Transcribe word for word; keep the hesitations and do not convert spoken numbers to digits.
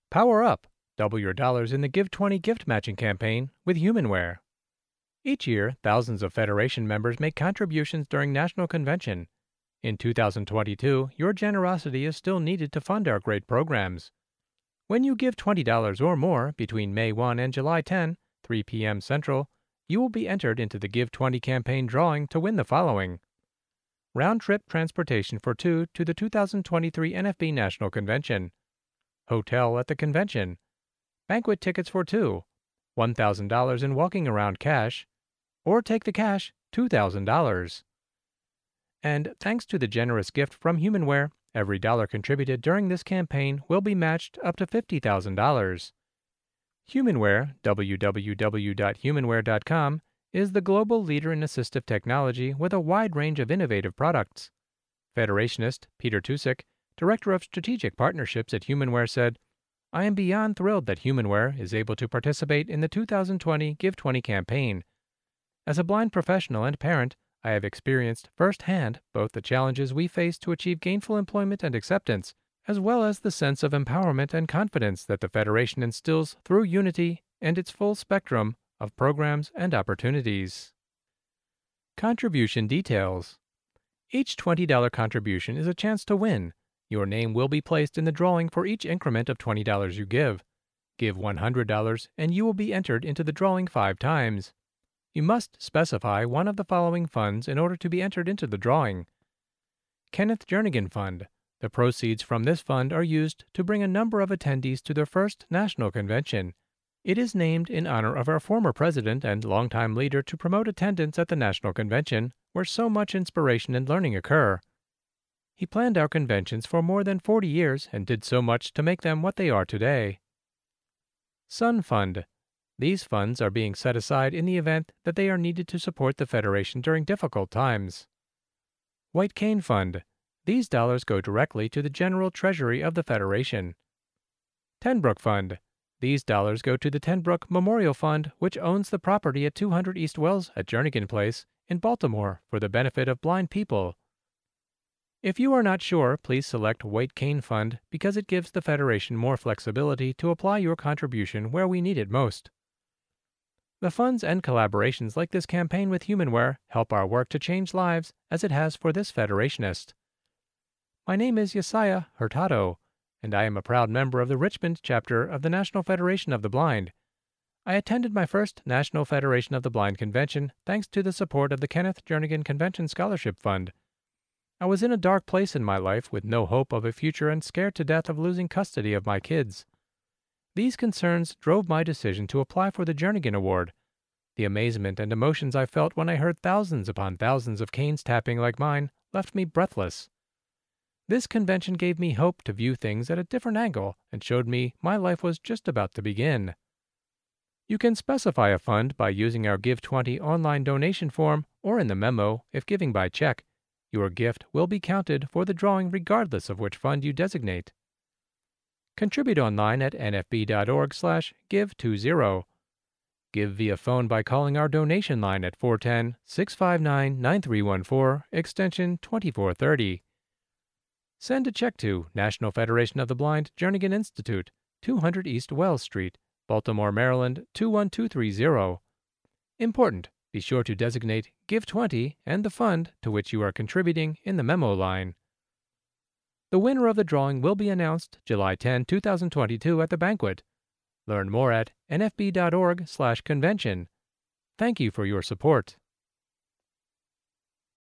Power up! Double your dollars in the Give twenty gift matching campaign with Humanware. Each year, thousands of Federation members make contributions during National Convention. In two thousand twenty-two, your generosity is still needed to fund our great programs. When you give twenty dollars or more between May first and July tenth, three p m Central, you will be entered into the Give twenty campaign drawing to win the following: round-trip transportation for two to the two thousand twenty-three N F B National Convention, hotel at the convention, banquet tickets for two, one thousand dollars in walking around cash, or take the cash, two thousand dollars. And thanks to the generous gift from Humanware, every dollar contributed during this campaign will be matched up to fifty thousand dollars. Humanware, w w w dot humanware dot com, is the global leader in assistive technology with a wide range of innovative products. Federationist Peter Tusick, Director of Strategic Partnerships at Humanware, said, "I am beyond thrilled that Humanware is able to participate in the two thousand twenty Give twenty campaign. As a blind professional and parent, I have experienced firsthand both the challenges we face to achieve gainful employment and acceptance, as well as the sense of empowerment and confidence that the Federation instills through Unity and its full spectrum of programs and opportunities." Contribution details. Each twenty dollars contribution is a chance to win. Your name will be placed in the drawing for each increment of twenty dollars you give. Give one hundred dollars and you will be entered into the drawing five times. You must specify one of the following funds in order to be entered into the drawing. Kenneth Jernigan Fund. The proceeds from this fund are used to bring a number of attendees to their first national convention. It is named in honor of our former president and longtime leader to promote attendance at the national convention, where so much inspiration and learning occur. He planned our conventions for more than forty years and did so much to make them what they are today. Sun Fund. These funds are being set aside in the event that they are needed to support the Federation during difficult times. White Cane Fund. These dollars go directly to the general treasury of the Federation. Tenbrook Fund. These dollars go to the Tenbrook Memorial Fund, which owns the property at two hundred East Wells at Jernigan Place in Baltimore for the benefit of blind people. If you are not sure, please select White Cane Fund because it gives the Federation more flexibility to apply your contribution where we need it most. The funds and collaborations like this campaign with Humanware help our work to change lives as it has for this Federationist. My name is Yesaya Hurtado, and I am a proud member of the Richmond chapter of the National Federation of the Blind. I attended my first National Federation of the Blind convention thanks to the support of the Kenneth Jernigan Convention Scholarship Fund. I was in a dark place in my life with no hope of a future and scared to death of losing custody of my kids. These concerns drove my decision to apply for the Jernigan Award. The amazement and emotions I felt when I heard thousands upon thousands of canes tapping like mine left me breathless. This convention gave me hope to view things at a different angle and showed me my life was just about to begin. You can specify a fund by using our Give twenty online donation form or in the memo if giving by check. Your gift will be counted for the drawing regardless of which fund you designate. Contribute online at n f b dot org slash give twenty. Give via phone by calling our donation line at four one zero, six five nine, nine three one four, extension twenty-four thirty. Send a check to National Federation of the Blind, Jernigan Institute, two hundred East Wells Street, Baltimore, Maryland two one two three zero. Important: be sure to designate Give twenty and the fund to which you are contributing in the memo line. The winner of the drawing will be announced July tenth, two thousand twenty-two at the banquet. Learn more at n f b dot org slash convention. Thank you for your support.